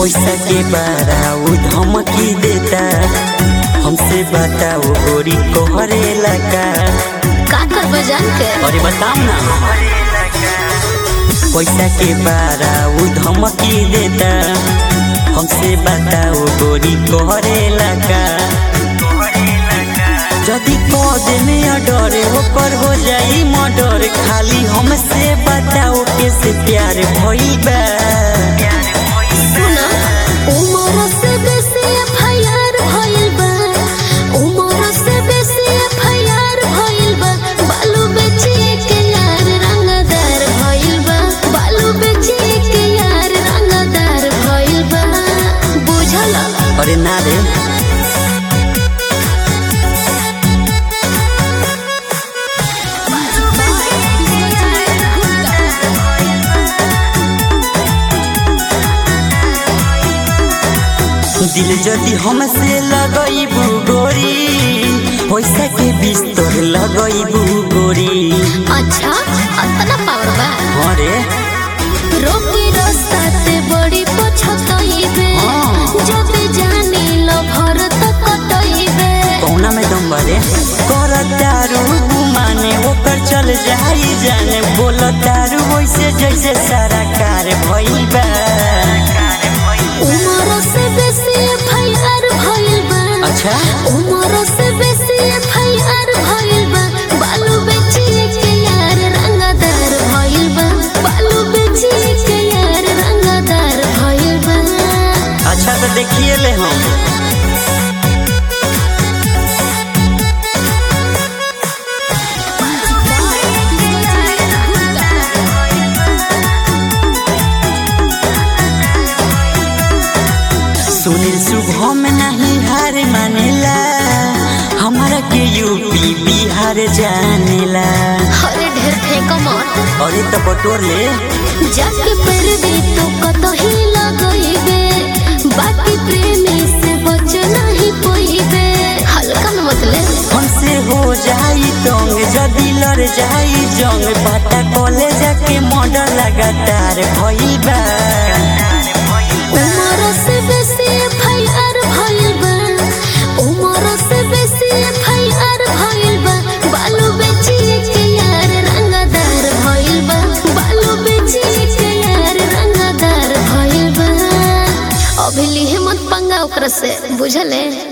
पैसा के बाराऊ धमकी देता, हमसे बताओ गोरी कोहरे लगा का करबे जान के। अरे बताओ ना। पैसा के बाराऊ धमकी देता, हमसे बताओ गोरी कोहरे लगा। जदि पद में अडरे ओकर हो जाई मर्डर, खाली हमसे बताओ कैसे प्यार भइल बा। सुना उमर से बेसी एफआईआर भइल बा, उमर से बेसी एफआईआर भइल बा। बालू बेची के यार रंगदार भइल बा, बालू बेची के यार रंगदार भइल बा। बुझल? अरे ना रे, दिल जदि हमसे लगइबू गोरी, पैसा के बिस्तर लगइबू गोरी। अच्छा अतना पावर बा। अरे रोकी रास्ता ते बड़ी पछताइबे, जब जानी लो भर तक कटइबे। कौना में दम बारे कर दारू माने ओकर चल जाई जाने, बोल दारू वैसे जैसे सारा कार भइल बा। उमर से बेसी एफआईआर भइल बा। अच्छा उमर से बेसी एफआईआर भइल बा। बालू बेची के यार रंगदार भइल बा, बालू बेची के यार रंगदार भइल बा। अच्छा तो देखिए ले हम। सुनील शुभम नहीं हार मानेला, हमारा के यूपी बिहार जानेला। अरे ढेर फेंको मत, अरे तो बटोर ले। जाके पर दे तो कतही लगइबे, बाकी प्रेमी से बच नहीं पइबे। हल्का में मत ले। हमसे हो जाई तंग जदि लड़ जाई जंग, बाटा कॉलेज के मॉडल लगातार भइल बा। उमर से बेसी एफआईआर भइल बा, उमर से बेसी एफआईआर भइल बा। बालू बेची के यार रंगदार भइल बा, बालू बेची के यार रंगदार भइल बा। अभी लिहे मत पंगा ओकरा से, बुझले?